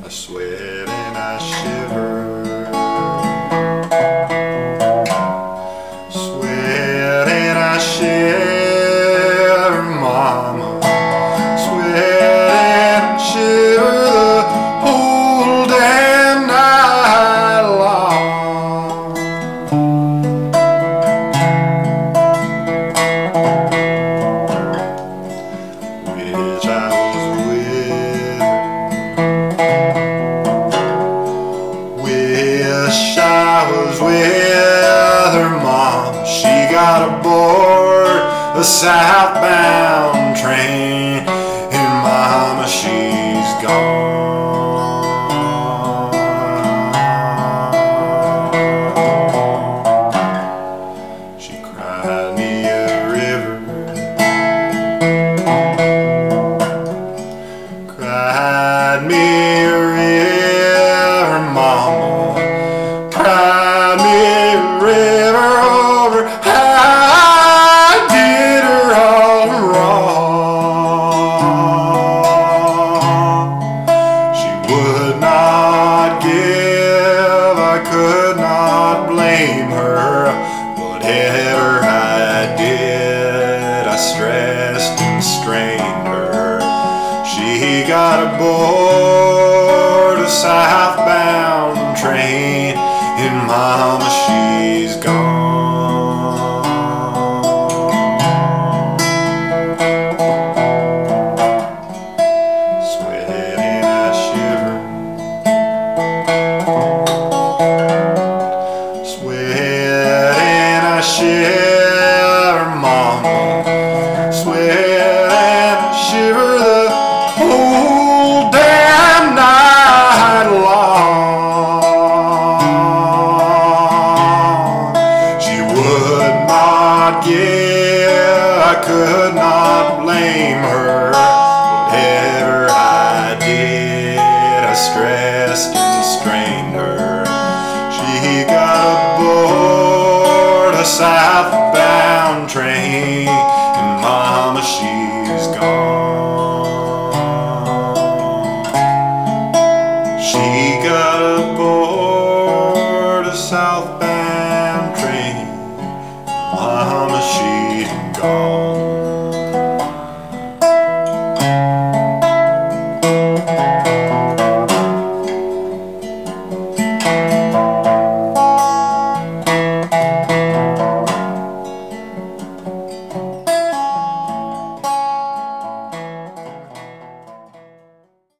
sweat and I shiver. Sweat and I shiver, mama. Sweat and I shiver the whole damn night long. Wish I was with her. Wish I was with her, mom. She got aboard a southbound train, and mama, she's gone. She cried me a river, cried me a river, mama, cried me a river over how I did her all wrong. She would not give, I could not blame her. Whatever I did, I stressed and strained her. She got aboard a southbound train, and mama, she's gone. Sweat and I shiver. Sweat and I shiver, mama. Sweat and I shiver the whole day.